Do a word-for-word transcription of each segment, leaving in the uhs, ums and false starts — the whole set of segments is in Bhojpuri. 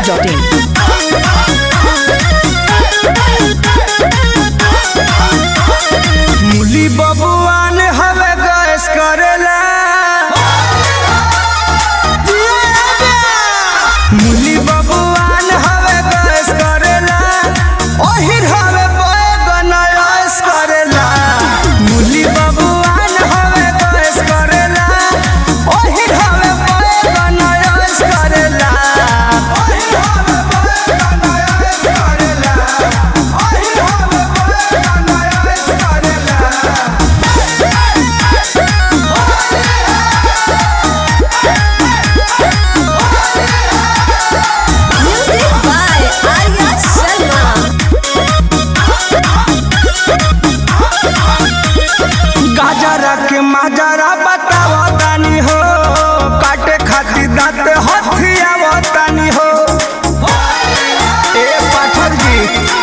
Dot in. मुली बबुआन हवे गैस करेला, मुली बबुआन हवे गैस करेला, ओहिर हवे बैगन ऐस करेला। मुली बबुआन हवे गैस करेला, ओहिर हवे बैगन ऐस करेला। ओहिर हवे बैगन ऐस करेला, ओहिर हवे बैगन ऐस करेला। Music by Arya Sharma. गाजरा के माजरा बतावा तानी हो, काटे खातिर दांत हथियावा तानी हो। ए पाठक जी,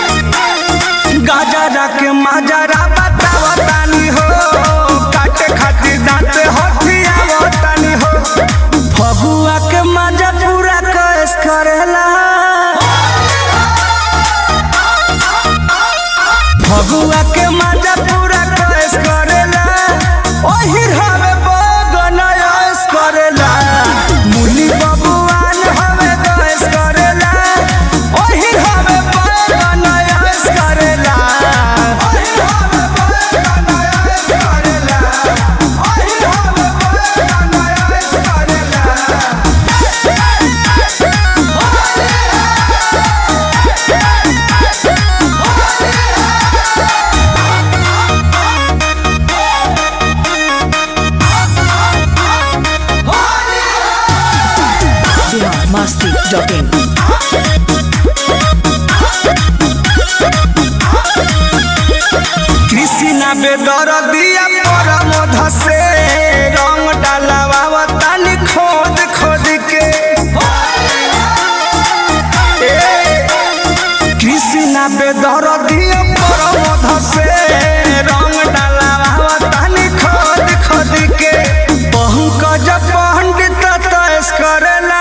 गाजरा के माजरा बतावा तानी हो, काटे खातिर दांत हथियावा तानी हो। फगुआ के माजा पूरा कैस करेला, फगुआ के माजा पूरा कैस करेला, ओहिर हवे बैगन ऐस करेला। मुली बबुआन हवे गैस करेला, ओहिर हवे बैगन ऐस करेला। ओहिर हवे बैगन ऐस करेला, ओहिर हवे बैगन ऐस करेला। Bihar Masti dot in. कृष्णा बेदर दिया परमोध से रंग डालवा तानी खोद खोद के। ए, कृष्णा बेदर दिया परमोध से रंग डालवा तानी खोद खोद के। पंकज पंडित तैस करेला,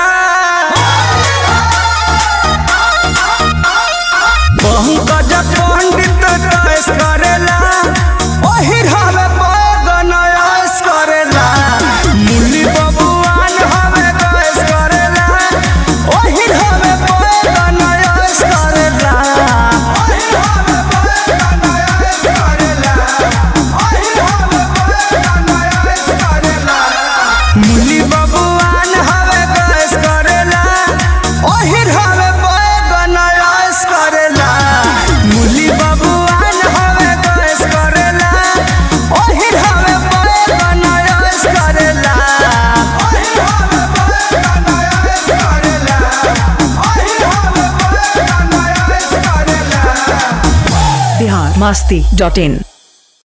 पंकज पंडित तैस करेला, ओहिर हवे बैगन ऐस करेला। मुली बबुआन हवे गैस करेला, ओहिर हवे बैगन ऐस करेला। ओहिर हवे बैगन ऐस करेला, ओहिर हवे बैगन ऐस करेला। मुली बबुआन हवे गैस करेला, ओहिर हवे बैगन ऐस करेला। मुली बबुआन हवे गैस करेला, ओहिर हवे बैगन ऐस करेला। ओहिर हवे बैगन ऐस करेला, ओहिर हवे बैगन ऐस करेला। बिहार मस्ती डॉट इन।